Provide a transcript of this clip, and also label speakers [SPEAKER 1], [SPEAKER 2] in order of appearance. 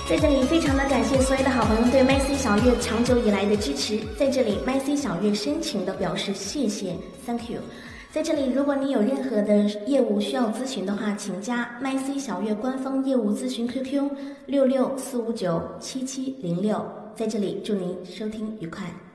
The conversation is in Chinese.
[SPEAKER 1] 在这里非常的感谢所有的好朋友对麦 C 小月长久以来的支持，在这里麦 C 小月深情的表示谢谢 ，Thank you。在这里，如果你有任何的业务需要咨询的话，请加麦 C 小月官方业务咨询 QQ66459770。在这里，祝您收听愉快。